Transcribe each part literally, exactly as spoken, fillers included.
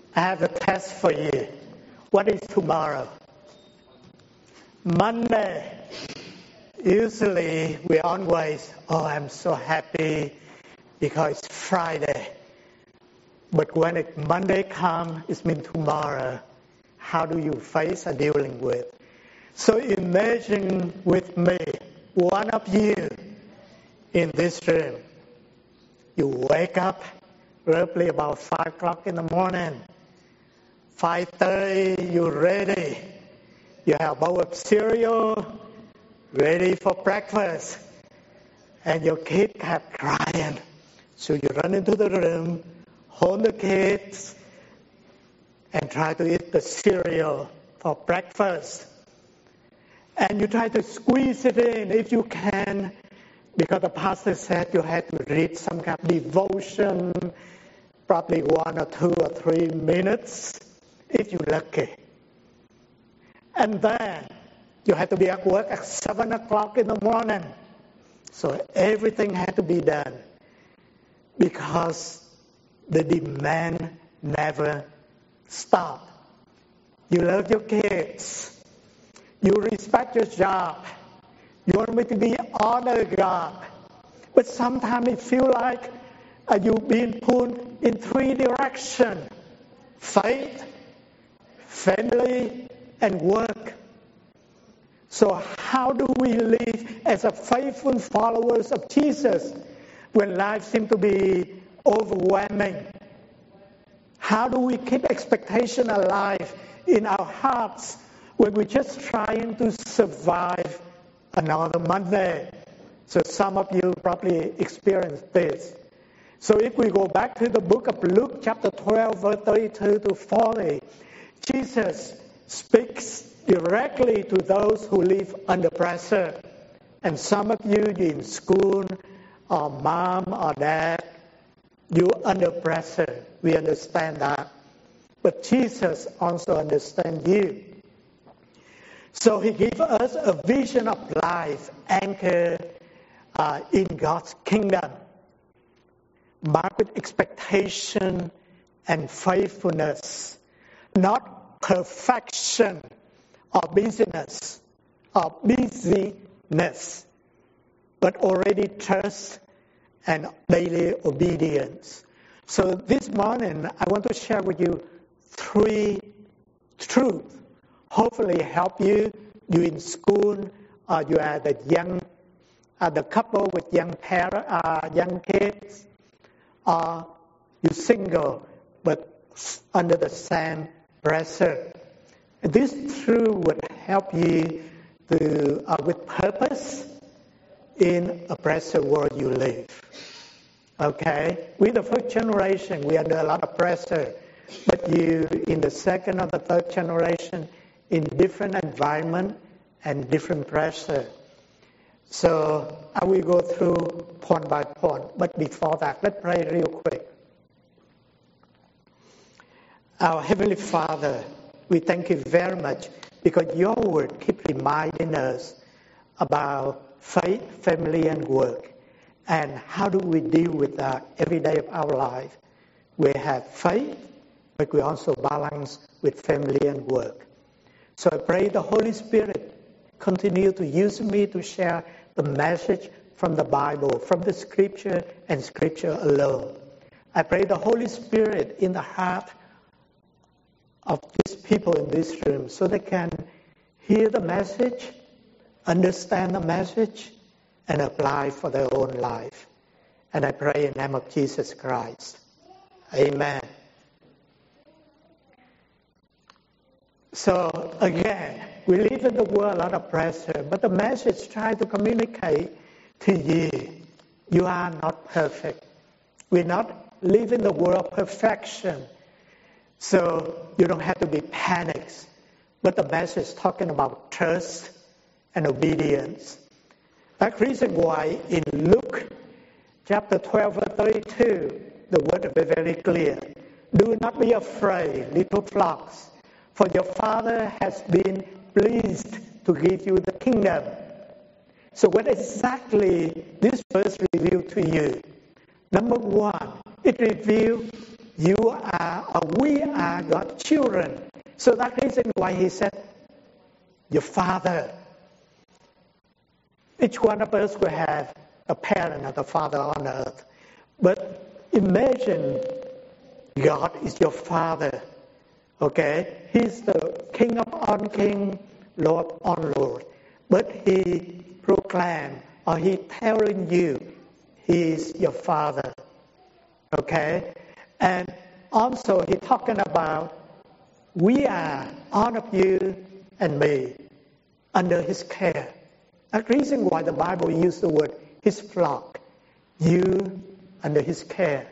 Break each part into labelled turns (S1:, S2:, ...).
S1: I have a test for you. What is tomorrow? Monday. Usually we always, oh, I'm so happy because it's Friday. But when it, Monday comes, it means tomorrow. How do you face or dealing with? So imagine with me, one of you in this room. You wake up roughly about five o'clock in the morning. five thirty, you're ready. You have a bowl of cereal, ready for breakfast. And your kid kept crying. So you run into the room, hold the kids, and try to eat the cereal for breakfast. And you try to squeeze it in if you can, because the pastor said you had to read some kind of devotion, probably one or two or three minutes, if you're lucky. And then you had to be at work at seven o'clock in the morning. So everything had to be done because the demand never stopped. You love your kids. You respect your job. You want me to be honor God. But sometimes it feels like uh, you've been pulled in three directions. Faith, family, and work. So how do we live as a faithful followers of Jesus when life seems to be overwhelming? How do we keep expectation alive in our hearts when we're just trying to survive another Monday? So some of you probably experienced this. So if we go back to the book of Luke, chapter twelve, verse thirty-two to forty, Jesus speaks directly to those who live under pressure. And some of you, you're in school, or mom or dad, you're under pressure. We understand that. But Jesus also understands you. So he gives us a vision of life anchored uh, in God's kingdom, marked with expectation and faithfulness, not perfection or busyness or busyness, but already trust and daily obedience. So this morning, I want to share with you three truths. Hopefully help you. You in school, or you are the young, uh, the couple with young parents, uh, young kids, or you single but under the same pressure. This truth would help you to, uh, with purpose in a pressure world you live. Okay? We're the first generation. We are under a lot of pressure. But you, in the second or the third generation, in different environment and different pressure. So I will go through point by point. But before that, let's pray real quick. Our Heavenly Father, we thank you very much because your word keeps reminding us about faith, family, and work. And how do we deal with that every day of our life? We have faith, but we also balance with family and work. So I pray the Holy Spirit continue to use me to share the message from the Bible, from the Scripture and Scripture alone. I pray the Holy Spirit in the heart of these people in this room so they can hear the message, understand the message, and apply for their own life. And I pray in the name of Jesus Christ. Amen. So again, we live in the world a lot of pressure, but the message tries to communicate to you, you are not perfect. We not live in the world of perfection, so you don't have to be panicked. But the message is talking about trust and obedience. That's the reason why in Luke chapter twelve, verse thirty-two, the word is very clear. Do not be afraid, little flocks, for your Father has been pleased to give you the kingdom. So what exactly this verse reveals to you? Number one, it reveals You are, or we are God's children. So that's the reason why he said, your father. Each one of us will have a parent and a father on earth. But imagine God is your father. Okay? He's the King of all kings, Lord on Lord. But he proclaimed, or he telling you, he is your father. Okay? And also he talking about, we are, all of you and me, under his care. That's the reason why the Bible uses the word, his flock. You under his care.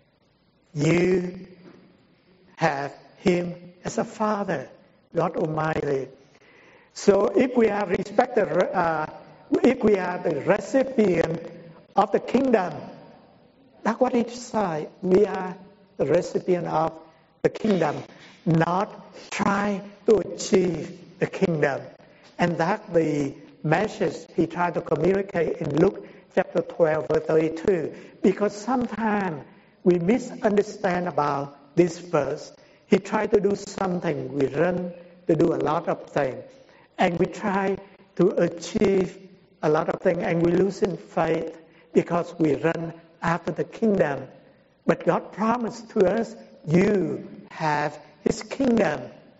S1: You have him as a father, God Almighty. So if we are respected, uh, if we are the recipient of the kingdom, that's what it says. We are the recipient of the kingdom, not try to achieve the kingdom. And that's the message he tried to communicate in Luke chapter twelve, verse thirty-two. Because sometimes we misunderstand about this verse. He tried to do something. We run to do a lot of things. And we try to achieve a lot of things. And we lose in faith because we run after the kingdom. But God promised to us, you have his kingdom.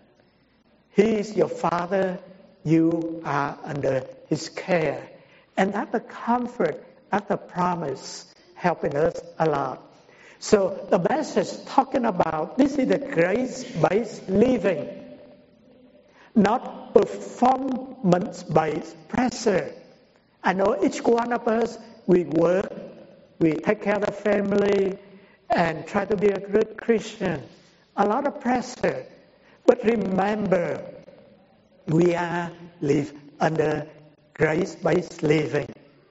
S1: He is your father. You are under his care. And that's the comfort, that's the promise helping us a lot. So the message talking about, this is the grace-based living, not performance-based pressure. I know each one of us, we work, we take care of the family, and try to be a good Christian. A lot of pressure. But remember, we are live under grace-based living.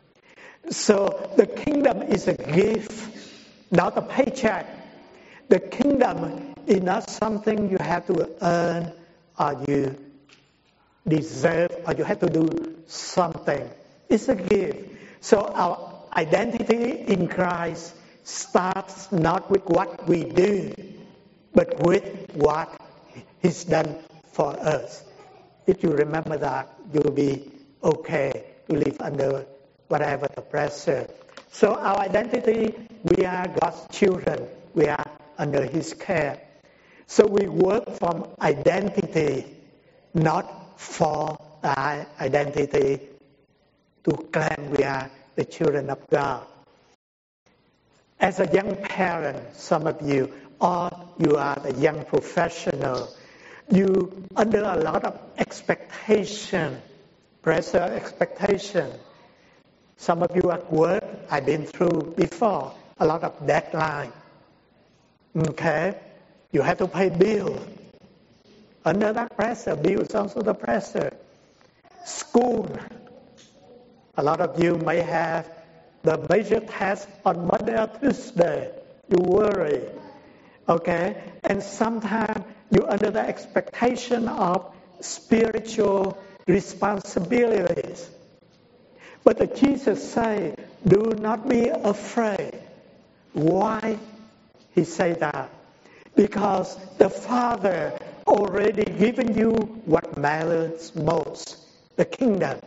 S1: So the kingdom is a gift, not a paycheck. The kingdom is not something you have to earn or you deserve or you have to do something. It's a gift. So our identity in Christ starts not with what we do, but with what he's done for us. If you remember that, you'll be okay to live under whatever the pressure. So our identity, we are God's children. We are under his care. So we work from identity, not for our identity to claim we are the children of God. As a young parent, some of you, or you are a young professional, you under a lot of expectation, pressure, expectation. Some of you at work, I've been through before, a lot of deadline. Okay? You have to pay bill. Under that pressure, bill is also the pressure. School. A lot of you may have the major test on Monday or Tuesday. You worry. Okay? And sometimes you're under the expectation of spiritual responsibilities. But the Jesus said, do not be afraid. Why he said that? Because the Father already given you what matters most, the kingdom.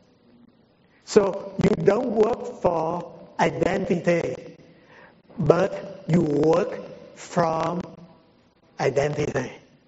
S1: So you don't work for identity, but you work from identity.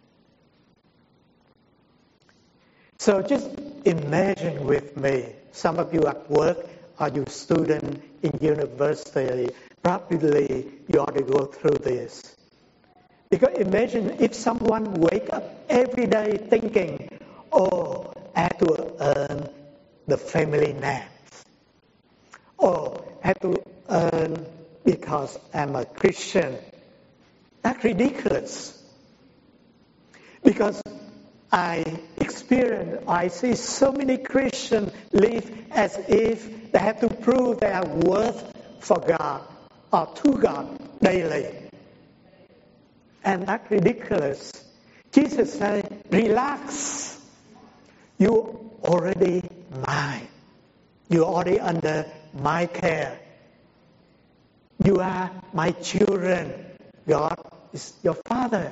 S1: So just imagine with me, some of you at work or you student in university, probably you ought to go through this. Because imagine if someone wake up every day thinking, oh, I have to earn the family name. Oh, I have to earn because I'm a Christian. That's ridiculous. Because I experience, I see so many Christians live as if they have to prove their worth for God or to God daily. And that's ridiculous. Jesus said, relax. You already mine. You're already under my care. You are my children. God is your Father.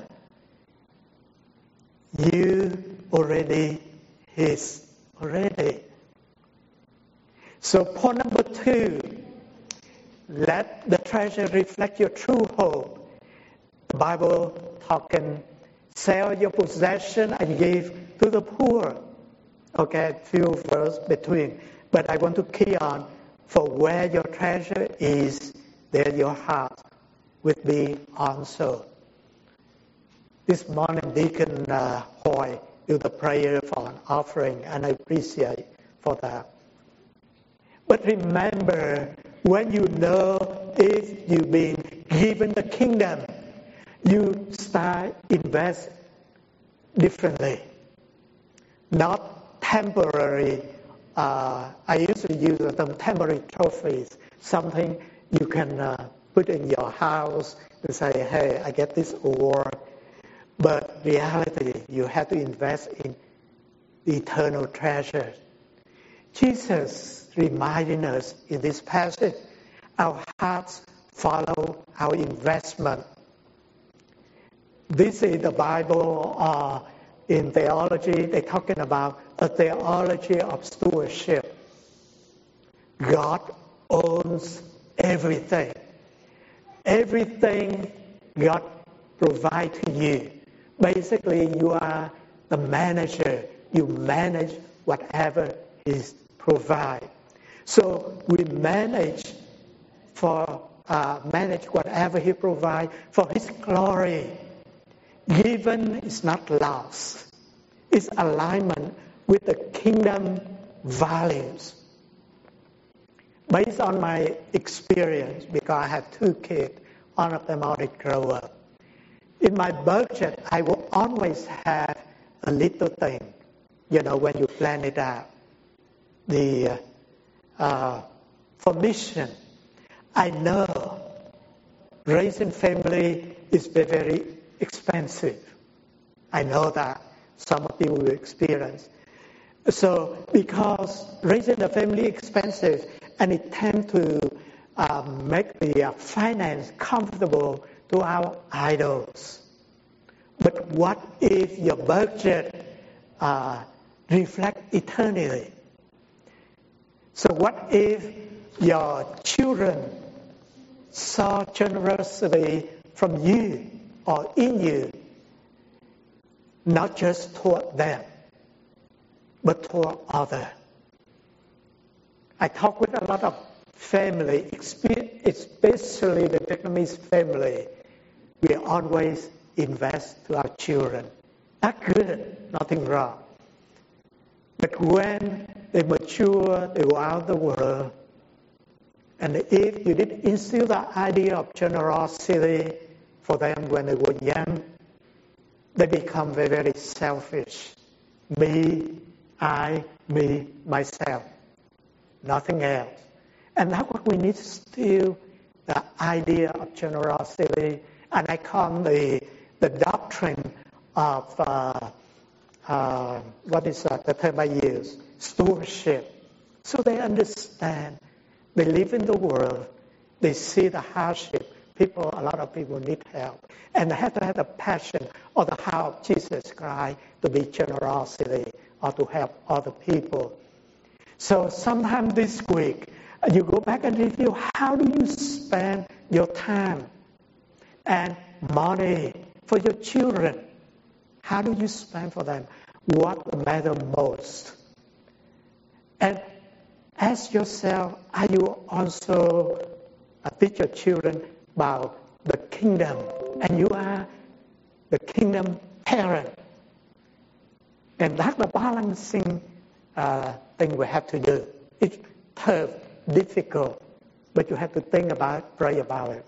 S1: You already His already. So point number two, let the treasure reflect your true hope. The Bible talking, sell your possession and give to the poor. Okay, few verses between. But I want to key on, for where your treasure is, there your heart will be also. This morning, Deacon uh, Hoy do the prayer for an offering, and I appreciate for that. But remember, when you know if you've been given the kingdom, you start invest differently, not temporary. Uh, I usually use the term temporary trophies, something you can uh, put in your house and say, hey, I get this award. But reality, you have to invest in eternal treasures. Jesus reminding us in this passage, our hearts follow our investment. This is the Bible uh, in theology. They're talking about a theology of stewardship. God owns everything. Everything God provides to you. Basically, you are the manager. You manage whatever is provided. So we manage for uh, manage whatever He provides for His glory. Given is not lost. It's alignment with the kingdom values. Based on my experience, because I have two kids, one of them already grew up. In my budget, I will always have a little thing, you know, when you plan it out. The uh, uh, for mission, I know raising family is very, very expensive. I know that some of you will experience. So because raising a family is expensive, and it tends to uh, make the uh, finance comfortable to our idols. But what if your budget uh, reflects eternity? So what if your children saw generosity from you or in you, not just toward them, but toward others? I talk with a lot of family, especially the Vietnamese family. We always invest to our children. That's good, nothing wrong. But when they mature, they go out the world, and if you did instill the idea of generosity for them when they were young, they become very, very selfish. Me, I, me, myself. Nothing else. And that's what we need to still the idea of generosity. And I call the the doctrine of uh, uh, what is that, the term I use? Stewardship. So they understand. They live in the world. They see the hardship. People, a lot of people need help. And they have to have the passion or the heart of Jesus Christ to be generosity or to help other people. So sometime this week, you go back and review, how do you spend your time and money for your children? How do you spend for them? What matters most? And ask yourself, are you also uh, teach your children about the kingdom? And you are the kingdom parent. And that's the balancing uh, thing we have to do. It's tough, difficult, but you have to think about it, pray about it.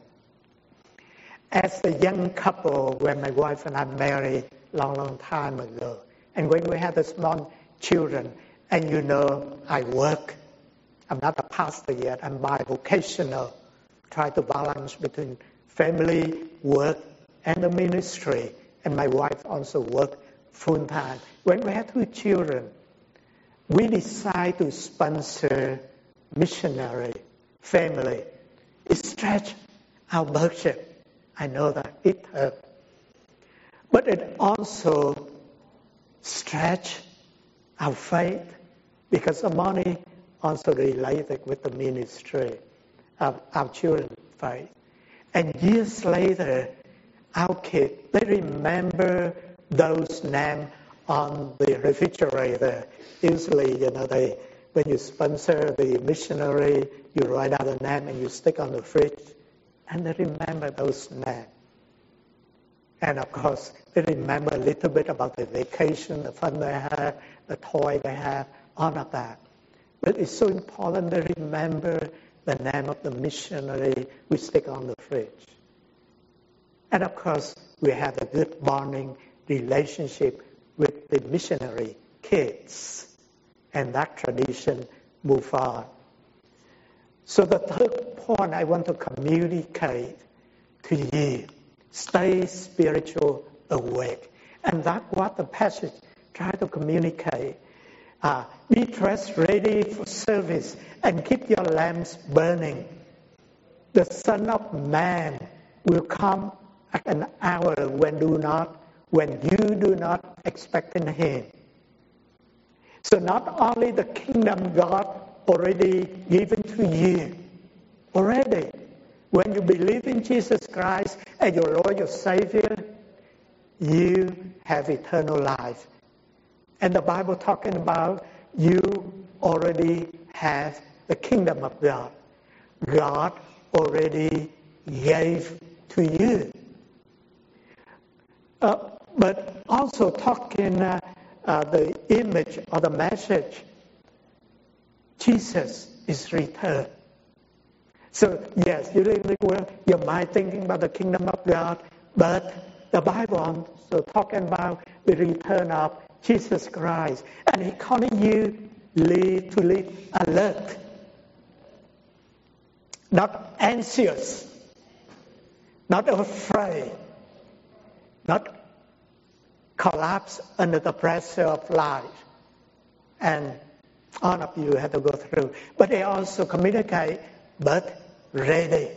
S1: As a young couple, when my wife and I married long, long time ago, and when we had the small children, and you know, I work. I'm not a pastor yet. I'm bivocational. Try to balance between family, work, and the ministry. And my wife also worked full time. When we had two children, we decided to sponsor missionary family. It stretched our budget. I know that it hurt. But it also stretch our faith because the money also related with the ministry of our children's faith. And years later, our kids, they remember those names on the refrigerator. Usually, you know, they when you sponsor the missionary, you write out the name and you stick on the fridge, and they remember those names. And of course, they remember a little bit about the vacation, the fun they have, the toy they have, all of that. But it's so important to remember the name of the missionary we stick on the fridge. And of course, we have a good bonding relationship with the missionary kids. And that tradition moves on. So the third point I want to communicate to you, stay spiritual awake. And that's what the passage tries to communicate. Uh, be dressed ready for service and keep your lamps burning. The Son of Man will come at an hour when do not, when you do not expect him. So not only the kingdom God already given to you, already, when you believe in Jesus Christ as your Lord, your Savior, you have eternal life. And the Bible talking about you already have the kingdom of God. God already gave to you. Uh, but also talking uh, uh, the image or the message, Jesus is returned. So yes, you really well, your mind thinking about the kingdom of God, but the Bible also talking about the return of Jesus Christ, and He calling you live to live alert, not anxious, not afraid, not collapse under the pressure of life, and all of you have to go through. But they also communicate, but ready.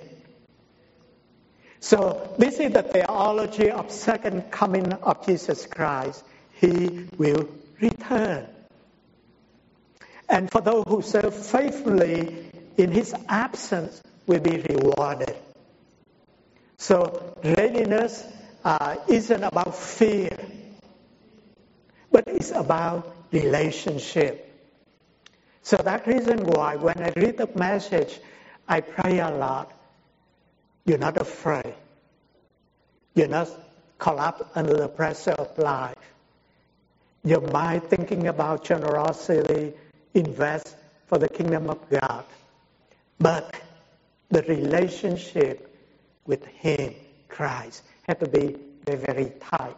S1: So this is the theology of second coming of Jesus Christ. He will return. And for those who serve faithfully in His absence will be rewarded. So readiness uh, isn't about fear, but it's about relationship. So that's the reason why when I read the message, I pray a lot. You're not afraid. You're not collapsed under the pressure of life. Your mind thinking about generosity, invest for the kingdom of God. But the relationship with Him, Christ, has to be very, very tight.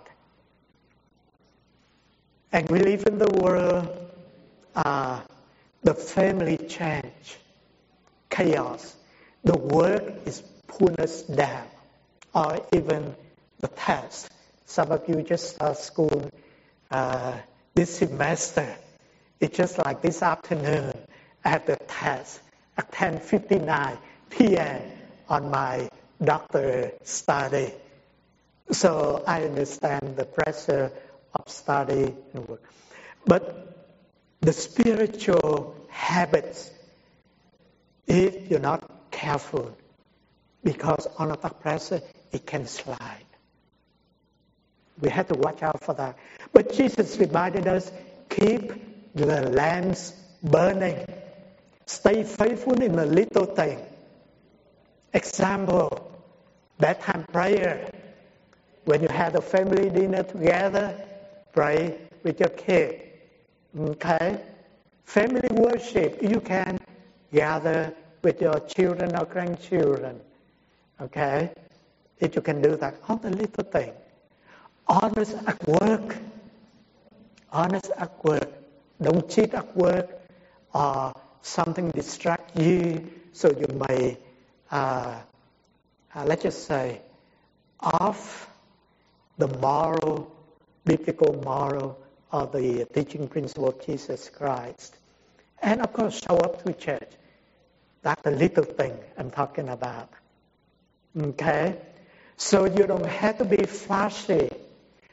S1: And we live in the world, uh, the family change, chaos. The work is pulling us down, or even the test. Some of you just start school uh, this semester. It's just like this afternoon, I have the test at ten fifty-nine p.m. on my doctor study. So I understand the pressure of study and work. But the spiritual habits, if you're not careful, because under the pressure, it can slide. We have to watch out for that. But Jesus reminded us, keep the lamps burning. Stay faithful in the little thing. Example, bedtime prayer. When you have a family dinner together, pray with your kid. Okay? Family worship, you can gather with your children or grandchildren. Okay? If you can do that, all the little thing. Honest at work. Honest at work. Don't cheat at work or something distract you so you may, uh, uh, let's just say, off the moral, biblical moral of the teaching principle of Jesus Christ. And of course, show up to church. That's the little thing I'm talking about. Okay? So you don't have to be flashy.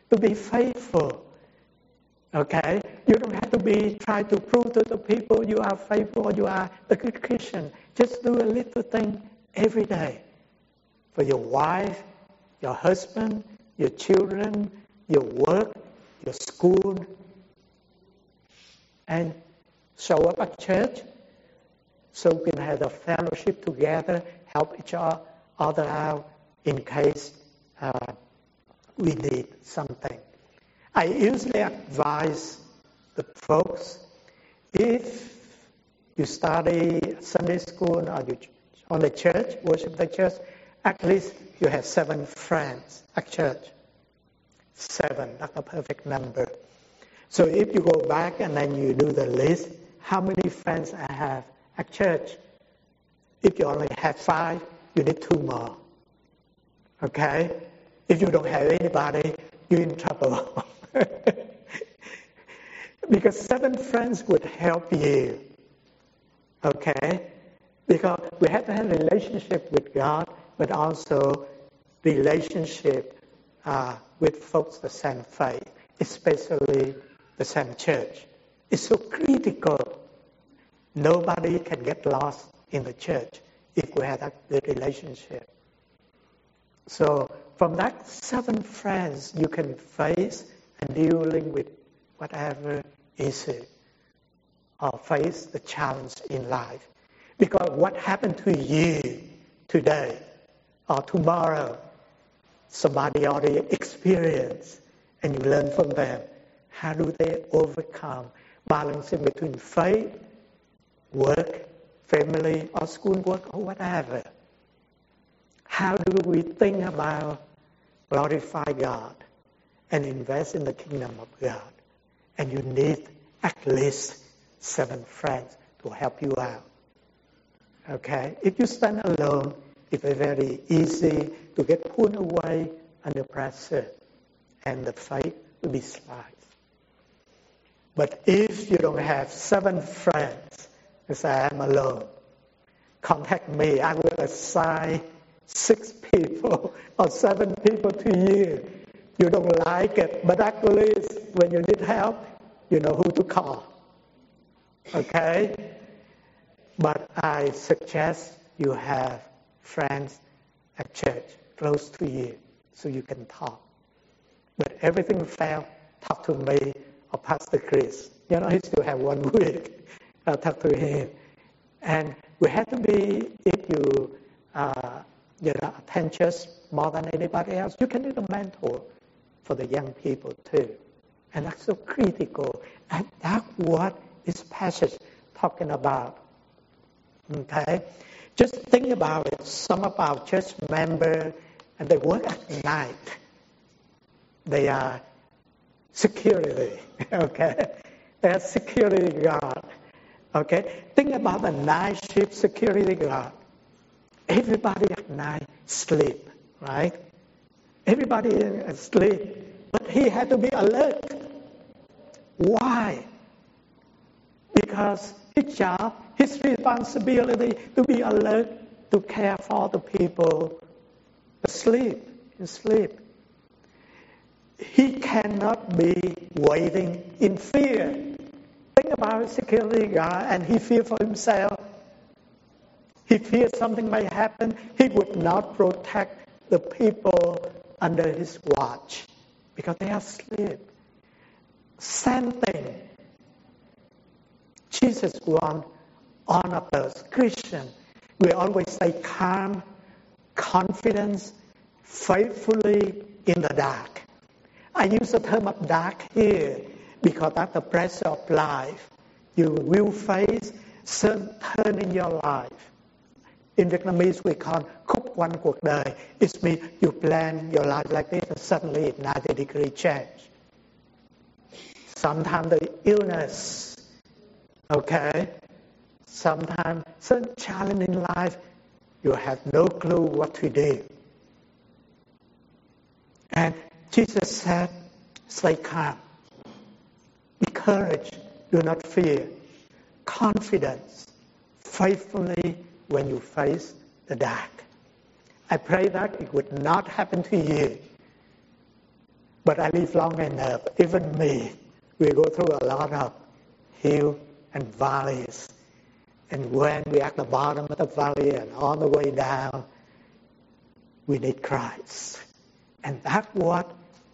S1: to be faithful. Okay? You don't have to be try to prove to the people you are faithful, you are a good Christian. Just do a little thing every day for your wife, your husband, your children, your work, your school, and show up at church so we can have a fellowship together, help each other out in case uh, we need something. I usually advise the folks, if you study Sunday school or you on the church, worship the church, at least you have seven friends at church. Seven, that's a perfect number. So if you go back and then you do the list, how many friends I have at church? If you only have five, you need two more. Okay? If you don't have anybody, you're in trouble. Because seven friends would help you. Okay? Because we have to have a relationship with God, but also relationship uh, with folks the same faith, especially the same church. It's so critical. Nobody can get lost in the church if we have that good relationship. So from that seven friends, you can face and dealing with whatever issue or face the challenge in life. Because what happened to you today or tomorrow, somebody already experienced, and you learn from them. How do they overcome balancing between faith, work, family, or schoolwork, or whatever? How do we think about glorify God and invest in the kingdom of God? And you need at least seven friends to help you out. Okay? If you stand alone, it's very easy to get pulled away under pressure, and the faith will be slight. But if you don't have seven friends, you say, I'm alone, contact me. I will assign six people or seven people to you. You don't like it, but at least when you need help, you know who to call. Okay? But I suggest you have friends at church close to you so you can talk. But everything failed, talk to me or Pastor Chris. You know, he still have one week. I'll talk to him. And we have to be, if you, uh, you know, attend church more than anybody else, you can be the mentor for the young people too. And that's so critical. And that's what this passage talking about. Okay? Just think about it. Some of our church members, and they work at night. They are security, okay? They are security guard, okay? Think about the night shift security guard. Everybody at night sleep, right? Everybody is asleep, but he had to be alert. Why? Because his job, his responsibility to be alert, to care for the people asleep, asleep. He cannot be waiting in fear. Think about a security guard, and he fears for himself. He fears something may happen. He would not protect the people under his watch because they are asleep. Same thing. Jesus wants all of us, Christians, we always say calm, confidence, faithfully in the dark. I use the term of dark here because that's the pressure of life. You will face certain turn in your life. In Vietnamese, we call khúc quanh cuộc đời. It means you plan your life like this and suddenly it's ninety degree change. Sometimes the illness, okay? Sometimes certain challenge in life, you have no clue what to do. And Jesus said, stay calm. Be courage. Do not fear. Confidence. Faithfully when you face the dark. I pray that it would not happen to you. But I live long enough, even me, we go through a lot of hills and valleys. And when we're at the bottom of the valley and on the way down, we need Christ. And that's what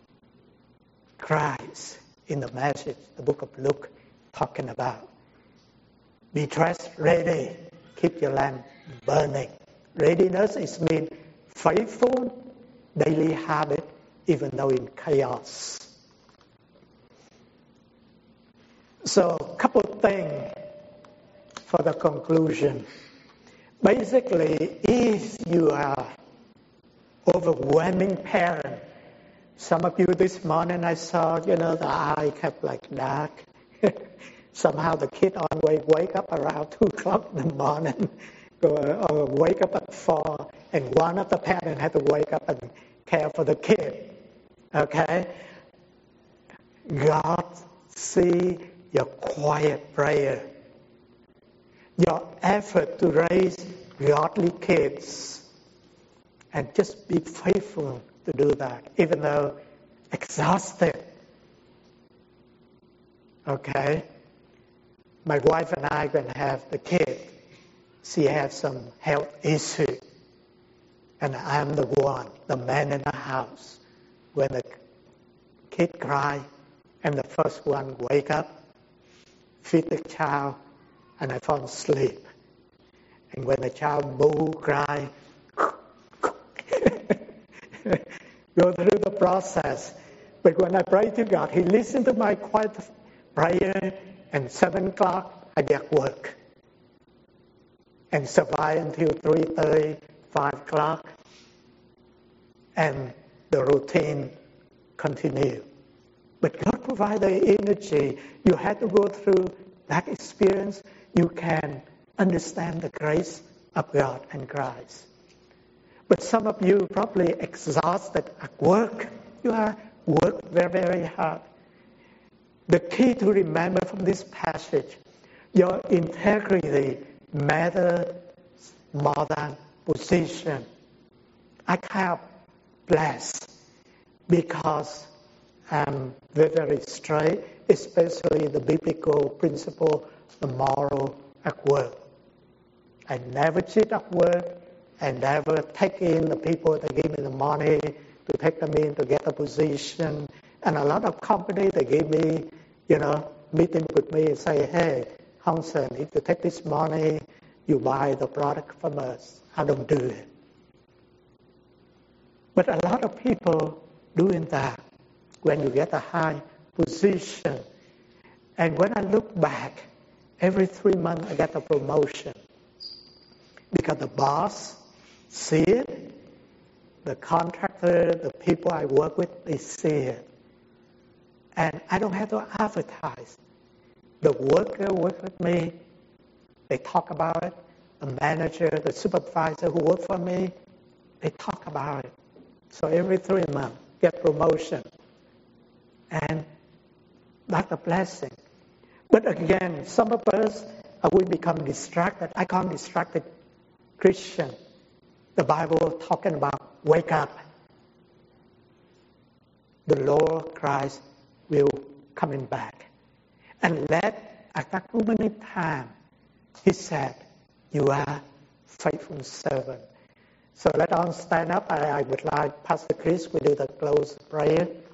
S1: Christ in the message, the book of Luke, talking about. Be dressed ready. Keep your lamp burning. Readiness is mean faithful daily habit, even though in chaos. So, a couple of things for the conclusion. Basically, if you are overwhelming parent, some of you this morning I saw, you know, the eye kept like dark. Somehow the kid always wake up around two o'clock in the morning, or, or wake up at four, and one of the parents had to wake up and care for the kid. Okay? God see your quiet prayer, your effort to raise godly kids, and just be faithful to do that, even though exhausted. Okay? My wife and I when have the kid, she has some health issue, and I'm the one, the man in the house. When the kid cry, I'm the first one wake up, feed the child, and I fall asleep. And when the child boo, cry, go through the process. But when I pray to God, He listens to my quiet prayer, and seven o'clock I get work. And survive until three thirty, five o'clock. And the routine continue. But God provides the energy. You have to go through that experience. You can understand the grace of God and Christ. But some of you probably exhausted at work. You are work very, very hard. The key to remember from this passage, your integrity matters more than position. I can't bless because I'm very, very straight, especially the biblical principle, the moral at work. I never cheat at work. I never take in the people that give me the money to take them in to get a position. And a lot of companies, they give me, you know, meeting with me and say, hey, Hong Sen, if you take this money, you buy the product from us. I don't do it. But a lot of people doing that when you get a high position. And when I look back, every three months I get a promotion. Because the boss see it, the contractor, the people I work with, they see it. And I don't have to advertise. The worker work with me, they talk about it. The manager, the supervisor who work for me, they talk about it. So every three months, get promotion. And that's a blessing. But again, some of us, uh, we become distracted. I call distracted Christian. The Bible talking about wake up. The Lord Christ will coming back. And let at that moment time, He said, you are faithful servant. So let us stand up. I, I would like Pastor Chris, we do the close prayer.